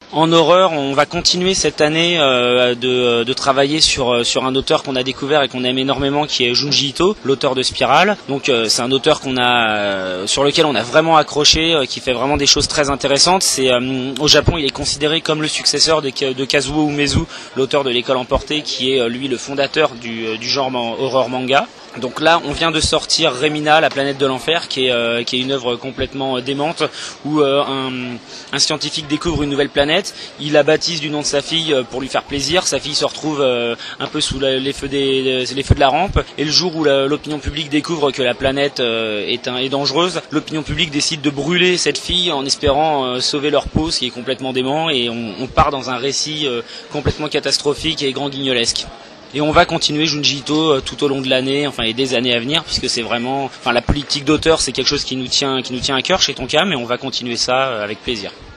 En horreur, on va continuer cette année de travailler sur un auteur qu'on a découvert et qu'on aime énormément, qui est Junji Ito, l'auteur de Spiral. Donc c'est un auteur sur lequel on a vraiment accroché, qui fait vraiment des choses très intéressantes. Au Japon, il est considéré comme le successeur de Kazuo Umezu, l'auteur de l'École emportée, qui est lui le fondateur du genre horreur manga. Donc là, on vient de sortir Remina, la planète de l'enfer, qui est une œuvre complètement démente, où un scientifique découvre une nouvelle planète, il la baptise du nom de sa fille pour lui faire plaisir, sa fille se retrouve un peu sous les feux de la rampe, et le jour où l'opinion publique découvre que la planète est dangereuse, l'opinion publique décide de brûler cette fille en espérant sauver leur peau, ce qui est complètement dément, et on part dans un récit complètement catastrophique et grand guignolesque. Et on va continuer Junji Ito tout au long de l'année, et des années à venir, puisque c'est vraiment, la politique d'auteur, c'est quelque chose qui nous tient à cœur chez Tonkam, et on va continuer ça avec plaisir.